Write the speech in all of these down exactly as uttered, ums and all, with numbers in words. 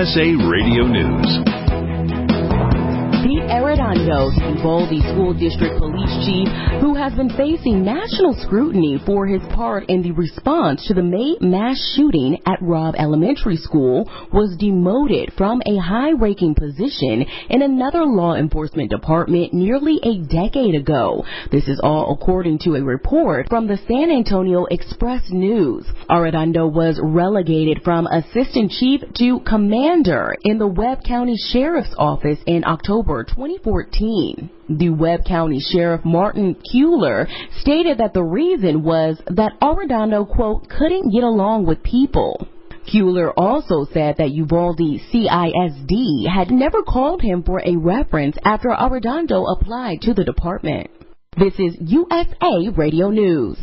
S A Radio News. Pete Arredondo, Uvalde School District Police Chief, who has been facing national scrutiny for his part in the response to the May mass shooting at Robb Elementary School, was demoted from a high-ranking position in another law enforcement department nearly a decade ago. This is all according to a report from the San Antonio Express News. Arredondo was relegated from assistant chief to commander in the Webb County Sheriff's Office in October twenty fourteen. The Webb County Sheriff Martin Kuehler stated that the reason was that Arredondo, quote, couldn't get along with people. Kuehler also said that Uvalde C I S D had never called him for a reference after Arredondo applied to the department. This is U S A Radio News.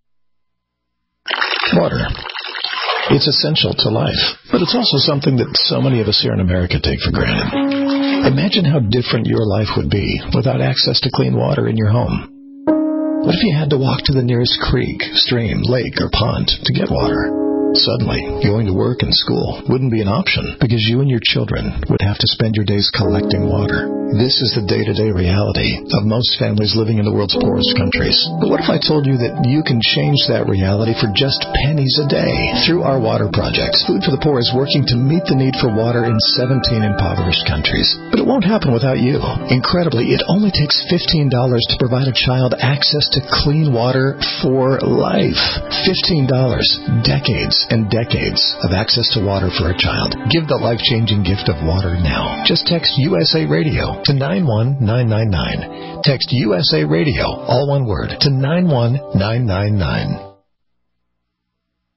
Water. It's essential to life, but it's also something that so many of us here in America take for granted. Imagine how different your life would be without access to clean water in your home. What if you had to walk to the nearest creek, stream, lake, or pond to get water? Suddenly, going to work and school wouldn't be an option because you and your children would have to spend your days collecting water. This is the day-to-day reality of most families living in the world's poorest countries. But what if I told you that you can change that reality for just pennies a day? Through our water project, Food for the Poor is working to meet the need for water in seventeen impoverished countries. But it won't happen without you. Incredibly, it only takes fifteen dollars to provide a child access to clean water for life. fifteen dollars. Decades and decades of access to water for a child. Give the life-changing gift of water now. Just text U S A Radio to nine one nine nine nine. Text U S A Radio, all one word, to nine one nine nine nine.